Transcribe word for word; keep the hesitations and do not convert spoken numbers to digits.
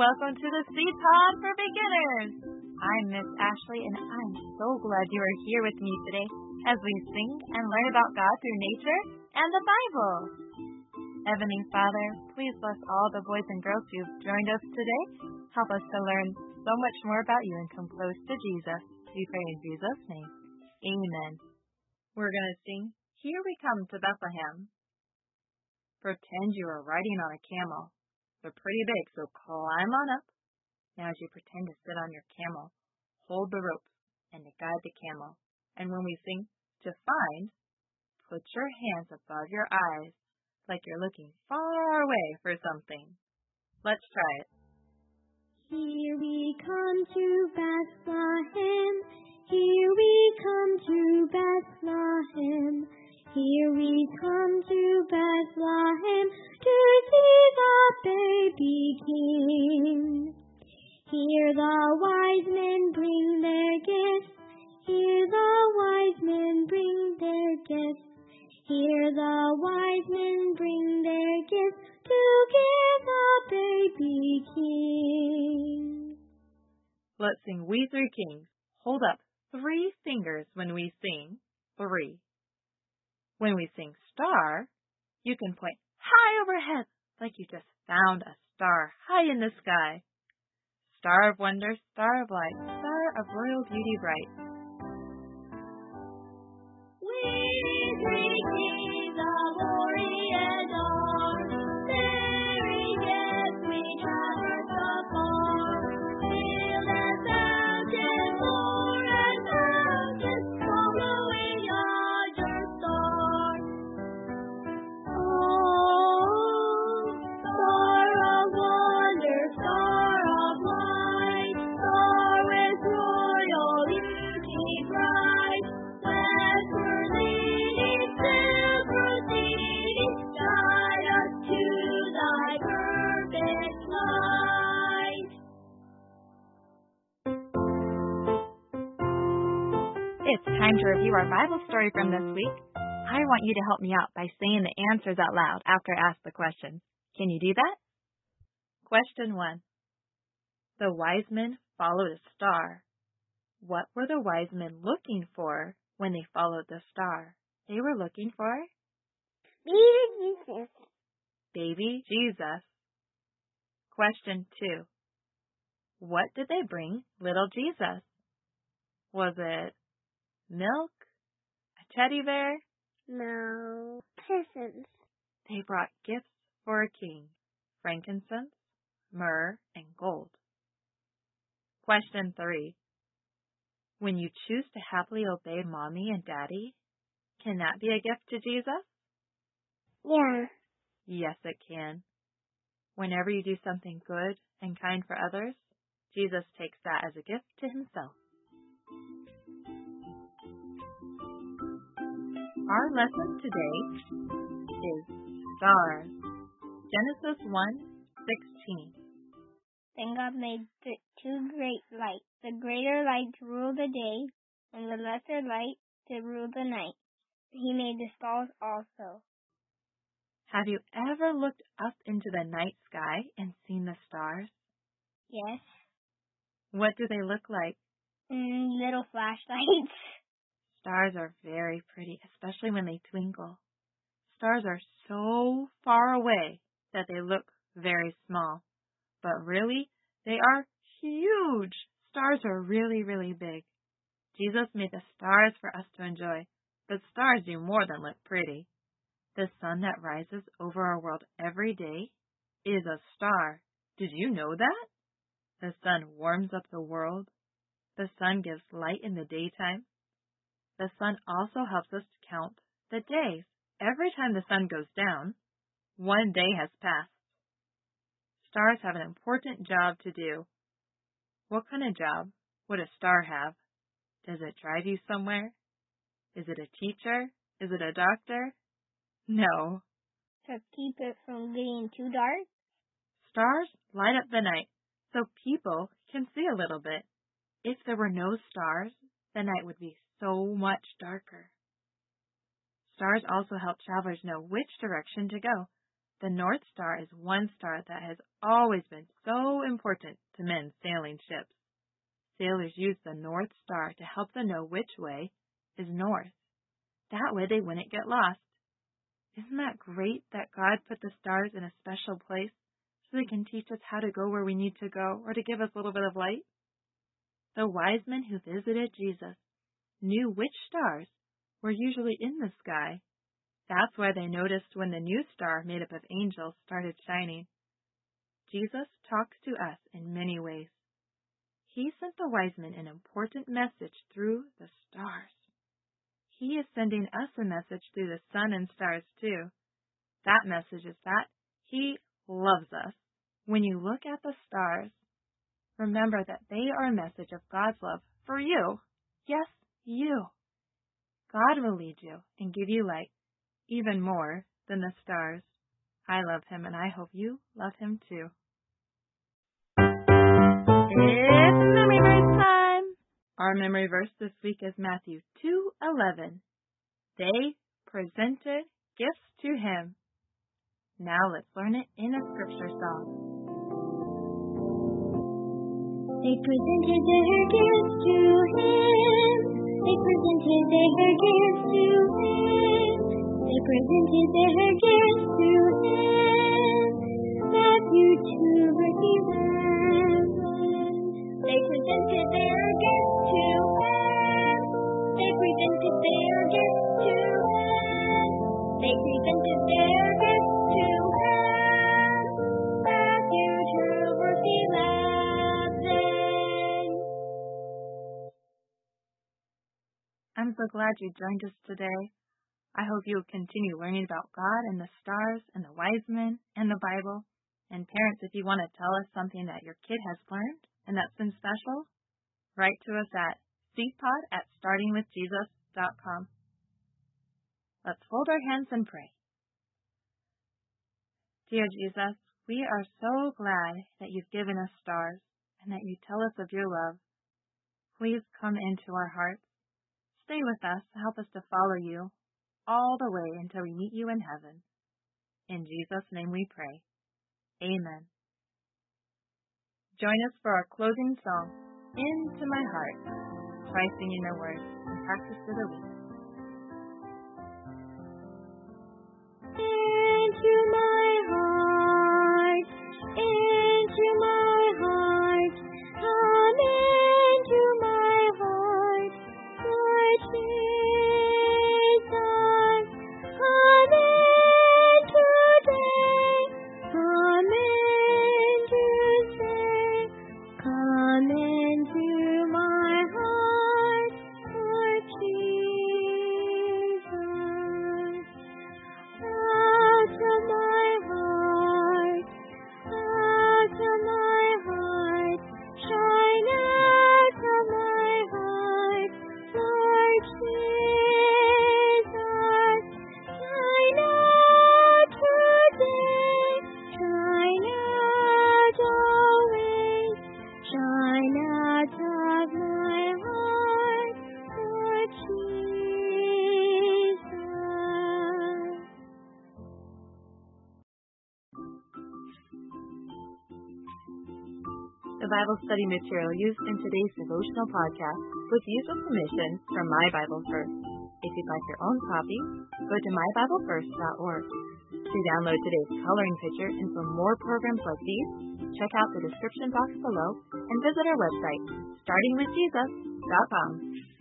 welcome to the Seed Pod for Beginners. I'm Miss Ashley, and I'm so glad you are here with me today as we sing and learn about God through nature and the Bible. Heavenly Father, please bless all the boys and girls who've joined us today. Help us to learn so much more about you and come close to Jesus. We pray in Jesus' name. Amen. We're going to sing, Here We Come to Bethlehem. Pretend you are riding on a camel. They're pretty big, so climb on up. Now as you pretend to sit on your camel, hold the ropes and to guide the camel. And when we sing to find, put your hands above your eyes like you're looking far away for something. Let's try it. Here we come to Bethlehem. Here we come to Bethlehem. Here we come to Bethlehem to see the baby King. Here the wise men bring their gifts. Here the wise men bring their gifts. Here the wise men bring their gifts to give the baby King. Let's sing We Three Kings. Hold up three fingers when we sing three. When we sing star, you can point high overhead like you just found a star high in the sky. Star of wonder, star of light, star of royal beauty bright. We three kings of Orient are, very gifts we traverse afar. Field and fountain, moor and mountain, following yonder star. Oh, star of wonder, star of light, star with royal beauty bright. Westward leading, still proceeding, guide us to thy perfect light. It's time to review our Bible story from this week. I want you to help me out by saying the answers out loud after I ask the question. Can you do that? Question one. The wise men followed a star. What were the wise men looking for when they followed the star? They were looking for Baby Jesus. baby Jesus. Question two. What did they bring little Jesus? Was it milk? A teddy bear? No. Presents. They brought gifts for a king, frankincense, myrrh, and gold. Question three. When you choose to happily obey mommy and daddy, can that be a gift to Jesus? Yeah. Yes, it can. Whenever you do something good and kind for others, Jesus takes that as a gift to himself. Our lesson today is stars. Genesis one sixteen. Then God made th- two great lights, the greater light to rule the day, and the lesser light to rule the night. He made the stars also. Have you ever looked up into the night sky and seen the stars? Yes. What do they look like? Mm, little flashlights. Stars are very pretty, especially when they twinkle. Stars are so far away that they look very small. But really, they are huge. Stars are really, really big. Jesus made the stars for us to enjoy, but stars do more than look pretty. The sun that rises over our world every day is a star. Did you know that? The sun warms up the world. The sun gives light in the daytime. The sun also helps us to count the days. Every time the sun goes down, one day has passed. Stars have an important job to do. What kind of job would a star have? Does it drive you somewhere? Is it a teacher? Is it a doctor? No. To keep it from getting too dark? Stars light up the night so people can see a little bit. If there were no stars, the night would be so much darker. Stars also help travelers know which direction to go. The North Star is one star that has always been so important to men's sailing ships. Sailors use the North Star to help them know which way is north. That way they wouldn't get lost. Isn't that great that God put the stars in a special place so they can teach us how to go where we need to go or to give us a little bit of light? The wise men who visited Jesus knew which stars were usually in the sky. That's why they noticed when the new star made up of angels started shining. Jesus talks to us in many ways. He sent the wise men an important message through the stars. He is sending us a message through the sun and stars too. That message is that He loves us. When you look at the stars, remember that they are a message of God's love for you. Yes, you. God will lead you and give you light, even more than the stars. I love Him, and I hope you love Him too. It's memory verse time! Our memory verse this week is Matthew two eleven. They presented gifts to Him. Now let's learn it in a scripture song. They presented their gifts to Him. They presented their gifts to Him. They presented their gifts to Him. Matthew two verse eleven. They presented their gifts to Him. They presented their gifts to Him. They presented their gifts to Him. Matthew two verse eleven. I'm so glad you joined us today. I hope you will continue learning about God and the stars and the wise men and the Bible. And parents, if you want to tell us something that your kid has learned and that's been special, write to us at seedpod at startingwithjesus dot com. Let's hold our hands and pray. Dear Jesus, we are so glad that you've given us stars and that you tell us of your love. Please come into our hearts. Stay with us to help us to follow you all the way until we meet you in heaven. In Jesus' name we pray. Amen. Join us for our closing song, Into My Heart. Try singing the words and practice for the week. Into my heart, into my heart, come into my heart, Lord Jesus, come in today, come in to stay, come into my heart, Lord Jesus. Out of my heart, out of my heart, shine out of my heart, Lord Jesus. Shine out today, shine out always, shine out of my heart, Lord Jesus. The Bible study material used in today's devotional podcast was used with permission from My Bible First. If you'd like your own copy, go to my bible first dot org. To download today's coloring picture and for more programs like these, check out the description box below and visit our website, starting with jesus dot com.